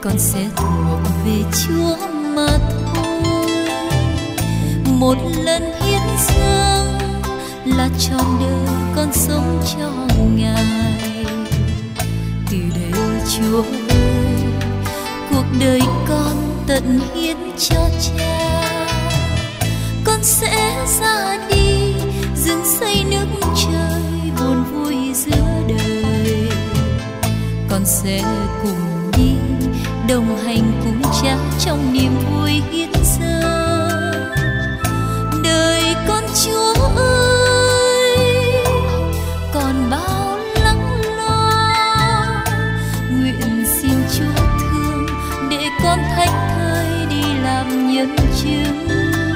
con sẽ thuộc về Chúa mà thôi. Một lần hiến dâng là trọn đời con sống cho Ngài. Từ đây Chúa ơi, cuộc đời con tận hiến cho Cha. Con sẽ ra đi dựng xây nước trời buồn vui giữa đời. Con sẽ cùng đi đồng hành cùng Cha trong niềm vui hiến dâng. Đời con Chúa ơi, còn bao lắng lo, nguyện xin Chúa thương để con thảnh thơi đi làm nhân chứng.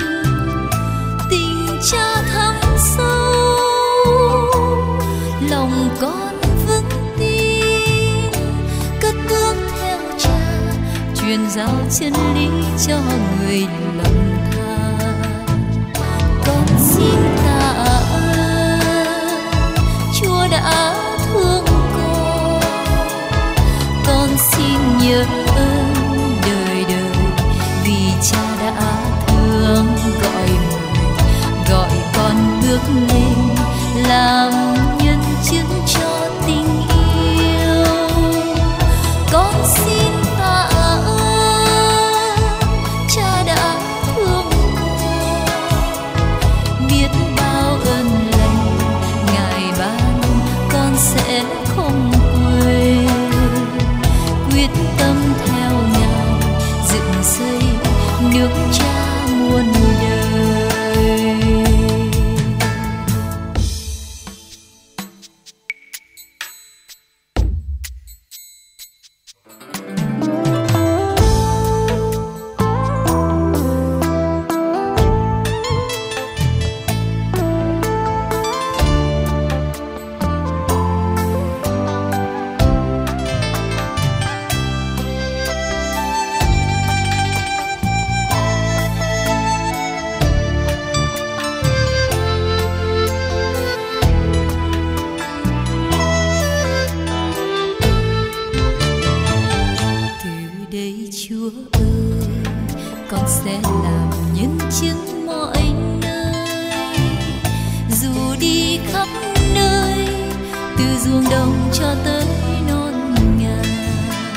Tình Cha thắm sâu, lòng con vững tin, cất bước theo Cha, truyền giao chân lý cho người lầm tha. Con xin tạ ơn Chúa đã thương con xin nhớ ơn đời đời vì Cha đã thương gọi con bước lên làm nhân chứng cho tình yêu. Con xin tạ ơn Cha đã thương con, biết bao ơn lành Ngài ban con sẽ không quên. Quyết tâm theo Ngài dựng xây nước Cha muôn đời. Chúa ơi, con sẽ làm nhân chứng mọi nơi, dù đi khắp nơi, từ ruộng đồng cho tới non ngàn.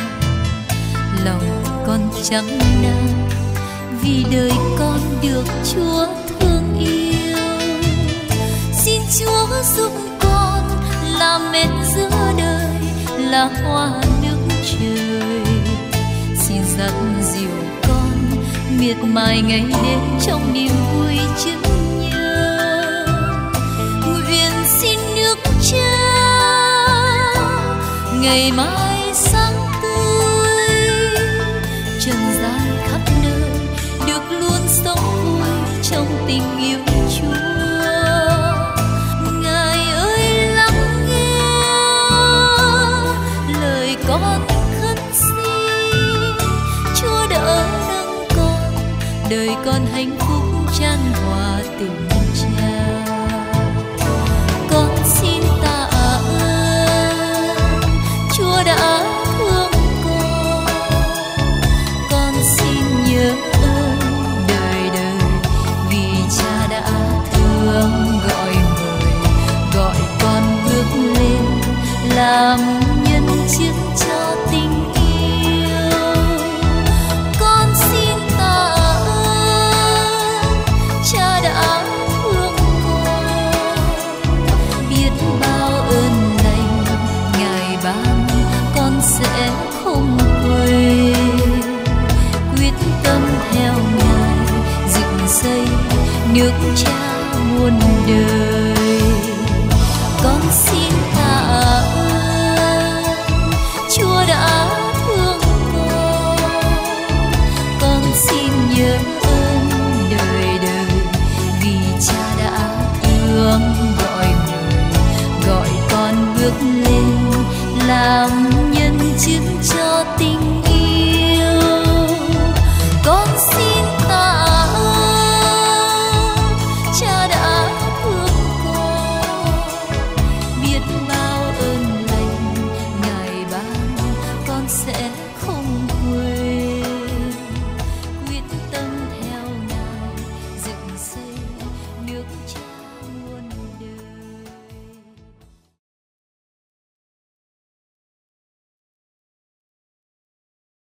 Lòng con chẳng nao vì đời con được Chúa thương yêu. Xin Chúa giúp con làm mẹ giữa đời, là hoa nước trời. Xin dặn dìu con miệt mài ngày đêm trong niềm vui chứng nhớ. Nguyện xin nước Cha ngày mai sáng tươi, trần gian khắp nơi được luôn sống vui trong tình yêu Chúa. Ngài ơi lắng nghe lời con khấn xin, Chúa đỡ nâng con, đời con hạnh phúc chan hòa tình Cha. Con xin tạ ơn Chúa đã thương con xin nhớ ơn đời đời vì Cha đã thương gọi con bước lên làm nhân chứng cho tình yêu. Con xin tạ ơn Cha đã thương con, biết bao ơn lành Ngài ban con sẽ không quên. Quyết tâm theo Ngài dựng xây nước Cha muôn đời. Con xin tạ ơn Chúa đã thương con xin nhớ ơn đời đời vì Cha đã thương gọi con bước lên làm